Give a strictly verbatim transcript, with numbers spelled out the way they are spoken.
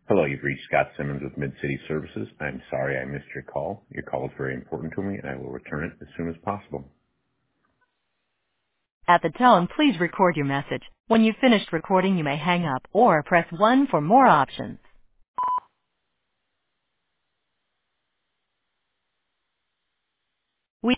Hello, you've reached Scott Simmons with Mid-City Services. I'm sorry I missed your call. Your call is very important to me, and I will return it as soon as possible. At the tone, please record your message. When you've finished recording, you may hang up or press one for more options.